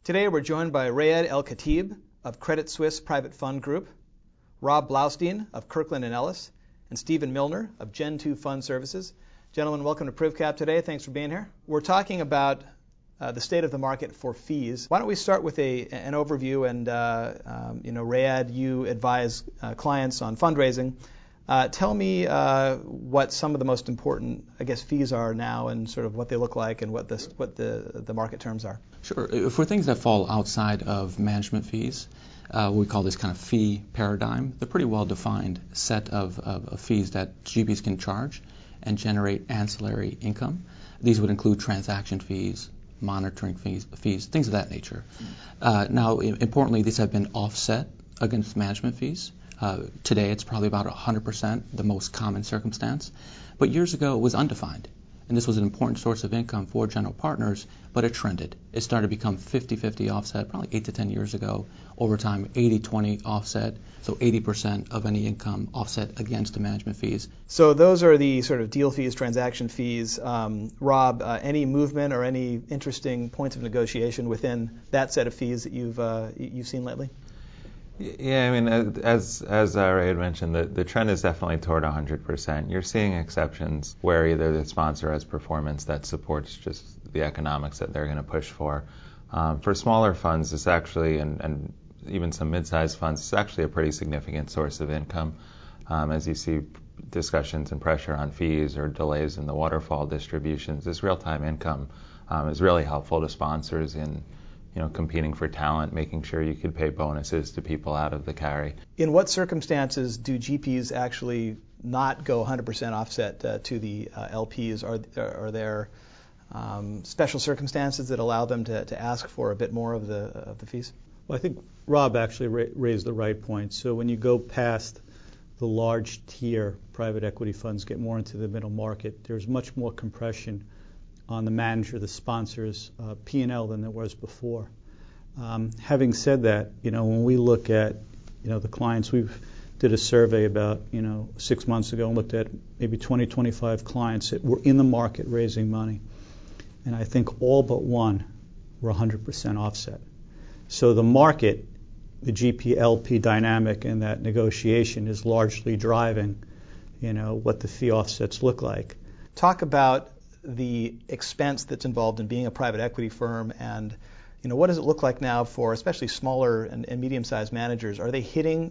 Today we're joined by Raed El-Khatib of Credit Suisse Private Fund Group, Rob Blaustein of Kirkland & Ellis, and Stephen Milner of Gen 2 Fund Services. Gentlemen, welcome to PrivCap today. Thanks for being here. We're talking about the state of the market for fees. Why don't we start with an overview, and Raed, you advise clients on fundraising. Tell me what some of the most important, fees are now, and sort of what they look like, and what the market terms are. Sure. For things that fall outside of management fees, we call this kind of fee paradigm. They're pretty well-defined set of fees that GPs can charge and generate ancillary income. These would include transaction fees, monitoring fees, things of that nature. Now, importantly, these have been offset against management fees. Today, it's probably about 100%, the most common circumstance. But years ago, it was undefined. And this was an important source of income for general partners, but it trended. It started to become 50-50 offset probably 8 to 10 years ago. Over time, 80-20 offset, so 80% of any income offset against the management fees. So those are the sort of deal fees, transaction fees. Rob, any movement or any interesting points of negotiation within that set of fees that you've seen lately? Yeah, I mean, as Ray had mentioned, the trend is definitely toward 100%. You're seeing exceptions where either the sponsor has performance that supports just the economics that they're going to push for. For smaller funds, it's actually, and even some mid-sized funds, it's actually a pretty significant source of income. As you see discussions and pressure on fees or delays in the waterfall distributions, this real-time income is really helpful to sponsors in competing for talent, making sure you could pay bonuses to people out of the carry. In what circumstances do GPs actually not go 100% offset to the LPs? Are there special circumstances that allow them to ask for a bit more of the fees? Well, I think Rob actually raised the right point. So when you go past the large tier private equity funds, get more into the middle market, there's much more compression on the manager, the sponsor's P&L than there was before. Having said that, when we look at the clients, we did a survey about 6 months ago and looked at maybe 20, 25 clients that were in the market raising money, and I think all but one were 100% offset. So the market, the GP-LP dynamic and that negotiation is largely driving what the fee offsets look like. Talk about the expense that's involved in being a private equity firm, and what does it look like now for especially smaller and medium-sized managers? Are they hitting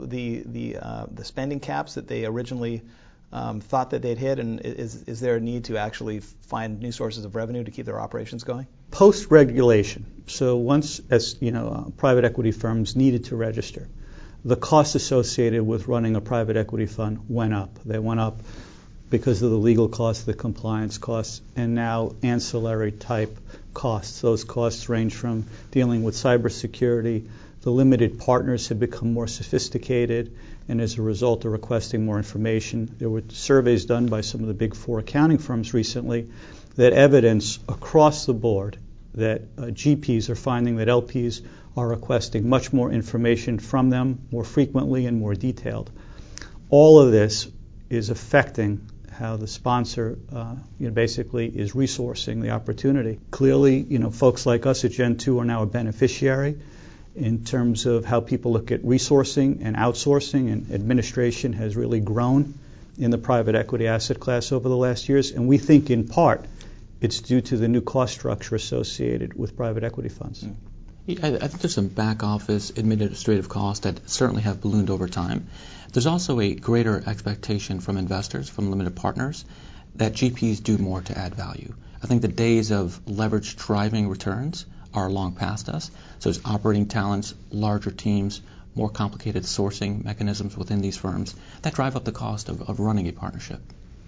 the spending caps that they originally thought that they'd hit, and is there a need to actually find new sources of revenue to keep their operations going? Post-regulation, so once private equity firms needed to register, the costs associated with running a private equity fund went up. They went up because of the legal costs, the compliance costs, and now ancillary type costs. Those costs range from dealing with cybersecurity. The limited partners have become more sophisticated, and as a result are requesting more information. There were surveys done by some of the big four accounting firms recently that evidence across the board that GPs are finding that LPs are requesting much more information from them more frequently and more detailed. All of this is affecting how the sponsor basically is resourcing the opportunity. Clearly, folks like us at Gen 2 are now a beneficiary in terms of how people look at resourcing and outsourcing, and administration has really grown in the private equity asset class over the last years, and we think in part it's due to the new cost structure associated with private equity funds. I think there's some back office administrative costs that certainly have ballooned over time. There's also a greater expectation from investors, from limited partners, that GPs do more to add value. I think the days of leverage driving returns are long past us. So there's operating talents, larger teams, more complicated sourcing mechanisms within these firms that drive up the cost of running a partnership.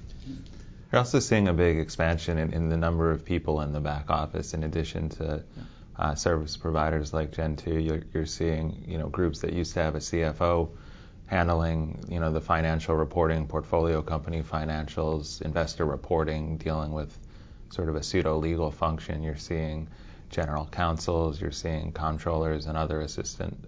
You're also seeing a big expansion in the number of people in the back office. In addition to service providers like Gen 2, you're seeing groups that used to have a CFO handling the financial reporting, portfolio company financials, investor reporting, dealing with sort of a pseudo-legal function. You're seeing general counsels, you're seeing comptrollers and other assistant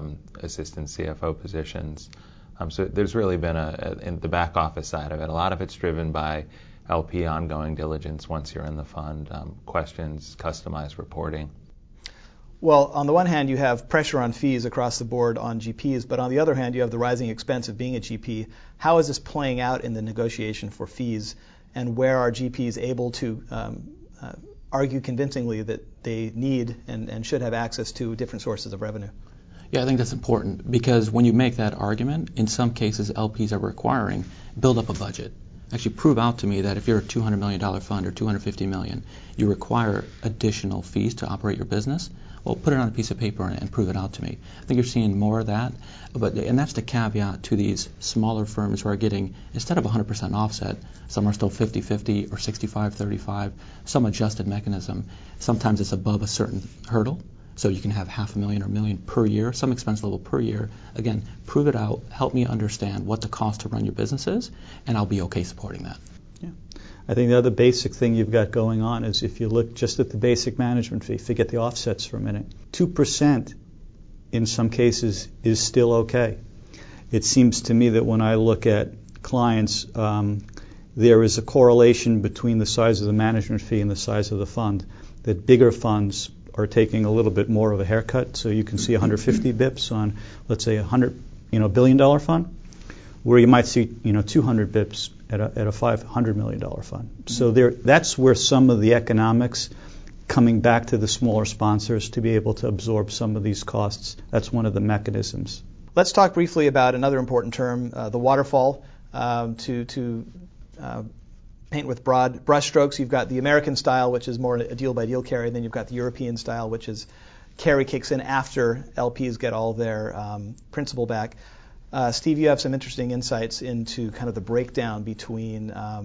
CFO positions. So there's really been in the back office side of it, a lot of it's driven by LP ongoing diligence once you're in the fund, questions, customized reporting. Well, on the one hand, you have pressure on fees across the board on GPs, but on the other hand, you have the rising expense of being a GP. How is this playing out in the negotiation for fees, and where are GPs able to argue convincingly that they need and should have access to different sources of revenue? Yeah, I think that's important because when you make that argument, in some cases LPs are requiring build up a budget. Actually prove out to me that if you're a $200 million fund or $250 million, you require additional fees to operate your business. Well, put it on a piece of paper and prove it out to me. I think you're seeing more of that, and that's the caveat to these smaller firms who are getting, instead of 100% offset, some are still 50-50 or 65-35, some adjusted mechanism. Sometimes it's above a certain hurdle, so you can have $500,000 or $1 million per year, some expense level per year. Again, prove it out, help me understand what the cost to run your business is, and I'll be okay supporting that. Yeah. I think the other basic thing you've got going on is if you look just at the basic management fee, forget the offsets for a minute, 2% in some cases is still okay. It seems to me that when I look at clients, there is a correlation between the size of the management fee and the size of the fund, that bigger funds are taking a little bit more of a haircut, so you can see 150 bips on, let's say, $100 billion fund, where you might see 200 bips at a $500 million fund. Mm-hmm. So that's where some of the economics coming back to the smaller sponsors to be able to absorb some of these costs. That's one of the mechanisms. Let's talk briefly about another important term, the waterfall. To paint with broad brushstrokes, you've got the American style, which is more a deal-by-deal carry, and then you've got the European style, which is carry kicks in after LPs get all their principal back. Steve, you have some interesting insights into kind of the breakdown between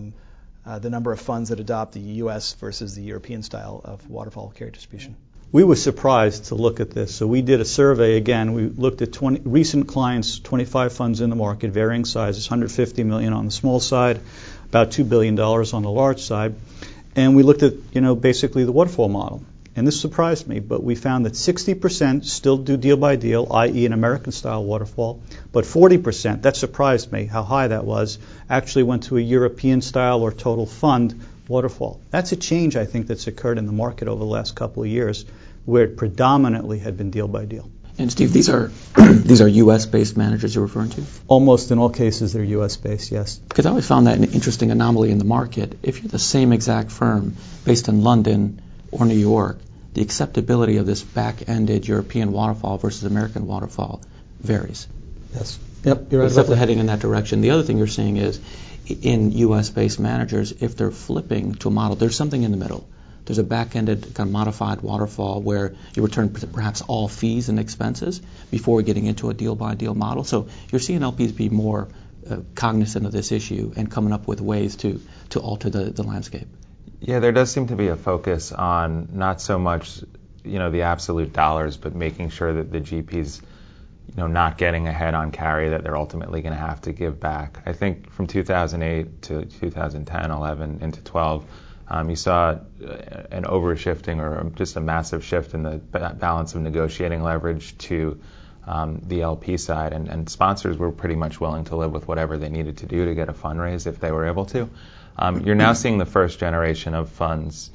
the number of funds that adopt the U.S. versus the European style of waterfall carry distribution. We were surprised to look at this. So we did a survey again. We looked at 20 recent clients, 25 funds in the market, varying sizes, $150 million on the small side, about $2 billion on the large side. And we looked at, basically the waterfall model. And this surprised me, but we found that 60% still do deal by deal, i.e. an American-style waterfall, but 40%, that surprised me how high that was, actually went to a European-style or total fund waterfall. That's a change, I think, that's occurred in the market over the last couple of years, where it predominantly had been deal by deal. And Steve, these are U.S.-based managers you're referring to? Almost in all cases, they're U.S.-based, yes. Because I always found that an interesting anomaly in the market. If you're the same exact firm based in London or New York, the acceptability of this back-ended European waterfall versus American waterfall varies. Yes. Yep, you're right. It's definitely heading in that direction. The other thing you're seeing is in U.S.-based managers, if they're flipping to a model, there's something in the middle. There's a back-ended kind of modified waterfall where you return perhaps all fees and expenses before getting into a deal-by-deal model. So you're seeing LPs be more cognizant of this issue and coming up with ways to alter the landscape. Yeah, there does seem to be a focus on not so much, the absolute dollars, but making sure that the GPs, not getting ahead on carry that they're ultimately going to have to give back. I think from 2008 to 2010, 11, into 12, you saw an overshifting or just a massive shift in the balance of negotiating leverage to the LP side, and sponsors were pretty much willing to live with whatever they needed to do to get a fundraise if they were able to. You're now seeing the first generation of funds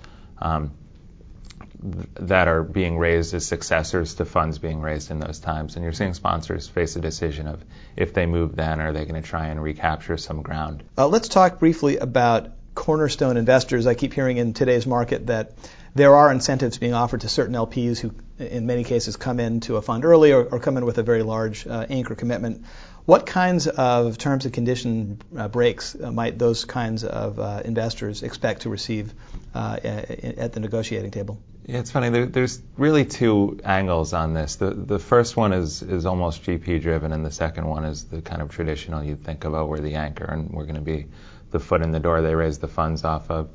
that are being raised as successors to funds being raised in those times, and you're seeing sponsors face a decision of if they move then, are they going to try and recapture some ground? Let's talk briefly about cornerstone investors. I keep hearing in today's market that there are incentives being offered to certain LPs who, in many cases, come into a fund early or come in with a very large anchor commitment. What kinds of terms and condition breaks might those kinds of investors expect to receive at the negotiating table? Yeah, it's funny. There's really two angles on this. The first one is almost GP driven, and the second one is the kind of traditional you'd think about where the anchor and we're going to be the foot in the door they raise the funds off of.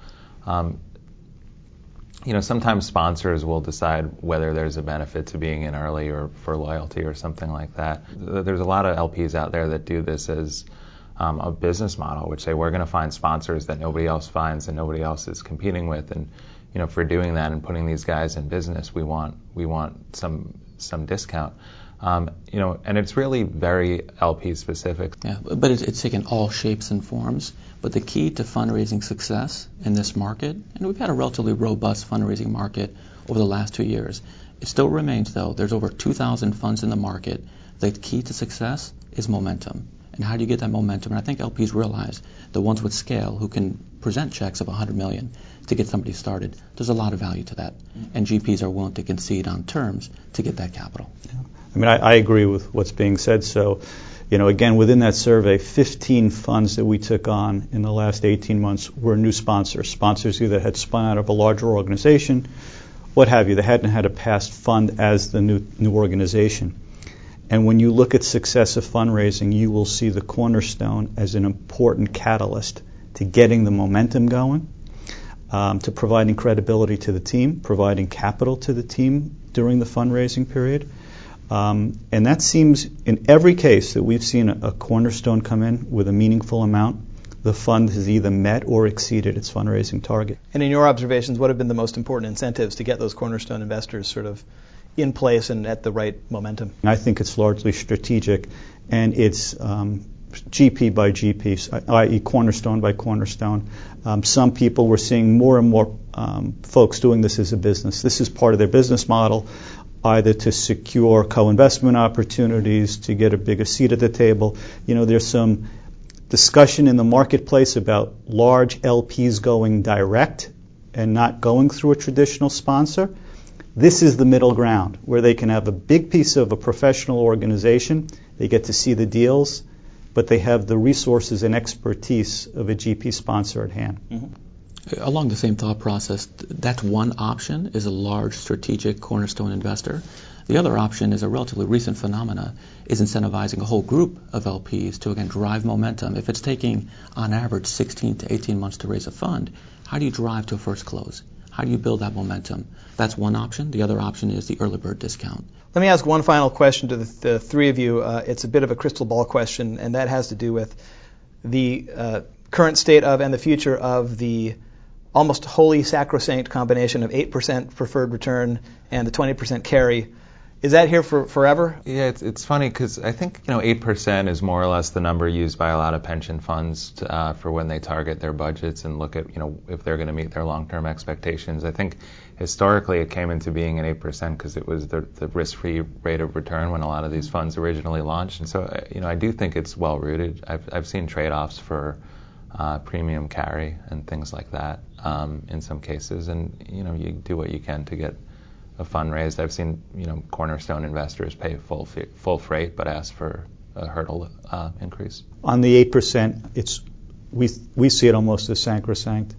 Sometimes sponsors will decide whether there's a benefit to being in early or for loyalty or something like that. There's a lot of LPs out there that do this as a business model, which say we're going to find sponsors that nobody else finds and nobody else is competing with, and for doing that and putting these guys in business, we want some discount. And it's really very LP specific. Yeah, but it's taken all shapes and forms. But the key to fundraising success in this market, and we've had a relatively robust fundraising market over the last 2 years, it still remains, though, there's over 2,000 funds in the market. The key to success is momentum. And how do you get that momentum? And I think LPs realize the ones with scale who can present checks of $100 million to get somebody started, there's a lot of value to that. And GPs are willing to concede on terms to get that capital. Yeah. I mean, I agree with what's being said. So, again, within that survey, 15 funds that we took on in the last 18 months were new sponsors. Sponsors either had spun out of a larger organization, what have you. They hadn't had a past fund as the new organization. And when you look at success of fundraising, you will see the Cornerstone as an important catalyst to getting the momentum going, to providing credibility to the team, providing capital to the team during the fundraising period. And that seems, in every case that we've seen a Cornerstone come in with a meaningful amount, the fund has either met or exceeded its fundraising target. And in your observations, what have been the most important incentives to get those Cornerstone investors sort of in place and at the right momentum? I think it's largely strategic, and it's GP by GP, i.e. Cornerstone by Cornerstone. Some people, we're seeing more and more folks doing this as a business. This is part of their business model, either to secure co-investment opportunities, to get a bigger seat at the table. There's some discussion in the marketplace about large LPs going direct and not going through a traditional sponsor. This is the middle ground where they can have a big piece of a professional organization. They get to see the deals, but they have the resources and expertise of a GP sponsor at hand. Mm-hmm. Along the same thought process, that's one option, is a large strategic Cornerstone investor. The other option is a relatively recent phenomena, is incentivizing a whole group of LPs to, again, drive momentum. If it's taking, on average, 16 to 18 months to raise a fund, how do you drive to a first close? How do you build that momentum? That's one option. The other option is the early bird discount. Let me ask one final question to the three of you. It's a bit of a crystal ball question, and that has to do with the current state of and the future of the almost wholly sacrosanct combination of 8% preferred return and the 20% carry. Is that here for forever? Yeah, it's funny because I think 8% is more or less the number used by a lot of pension funds for when they target their budgets and look at if they're going to meet their long-term expectations. I think historically it came into being at 8% because it was the risk-free rate of return when a lot of these funds originally launched. And so I do think it's well rooted. I've seen trade-offs for premium carry and things like that in some cases, and you do what you can to get a fund raised. I've seen Cornerstone investors pay full freight but ask for a hurdle increase. On the 8%, we see it almost as sacrosanct.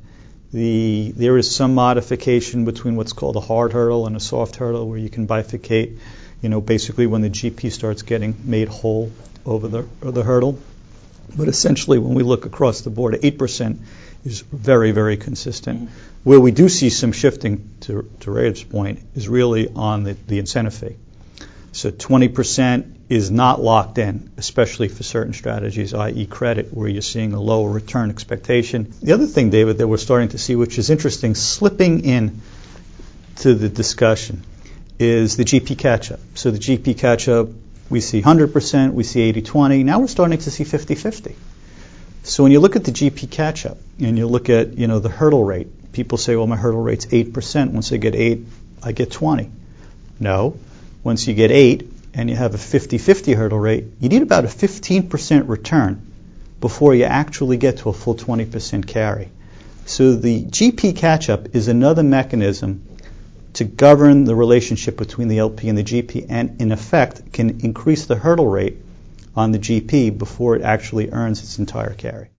There is some modification between what's called a hard hurdle and a soft hurdle, where you can bifurcate. Basically when the GP starts getting made whole over the hurdle. But essentially, when we look across the board, 8% is very, very consistent. Mm-hmm. Where we do see some shifting, to Ray's point, is really on the incentive fee. So 20% is not locked in, especially for certain strategies, i.e. credit, where you're seeing a lower return expectation. The other thing, David, that we're starting to see, which is interesting, slipping in to the discussion, is the GP catch-up. So the GP catch-up, we see 100%, we see 80-20. Now we're starting to see 50-50. So when you look at the GP catch-up and you look at the hurdle rate, people say, well, my hurdle rate's 8%. Once I get 8, I get 20. No. Once you get 8 and you have a 50-50 hurdle rate, you need about a 15% return before you actually get to a full 20% carry. So the GP catch-up is another mechanism to govern the relationship between the LP and the GP, and in effect can increase the hurdle rate on the GP before it actually earns its entire carry.